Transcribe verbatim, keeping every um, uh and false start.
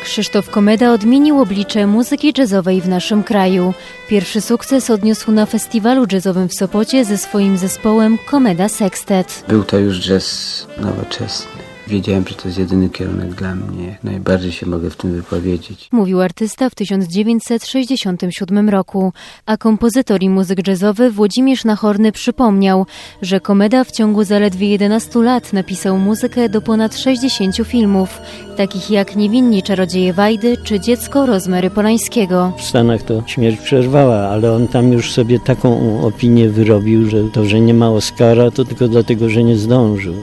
Krzysztof Komeda odmienił oblicze muzyki jazzowej w naszym kraju. Pierwszy sukces odniósł na festiwalu jazzowym w Sopocie ze swoim zespołem Komeda Sextet. Był to już jazz nowoczesny. Wiedziałem, że to jest jedyny kierunek dla mnie. Jak najbardziej się mogę w tym wypowiedzieć. Mówił artysta w tysiąc dziewięćset sześćdziesiątym siódmym roku, a kompozytor i muzyk jazzowy Włodzimierz Nachorny przypomniał, że Komeda w ciągu zaledwie jedenastu lat napisał muzykę do ponad sześćdziesięciu filmów, takich jak Niewinni czarodzieje Wajdy czy Dziecko Rozmery Polańskiego. W Stanach to śmierć przerwała, ale on tam już sobie taką opinię wyrobił, że to, że nie ma Oscara, to tylko dlatego, że nie zdążył.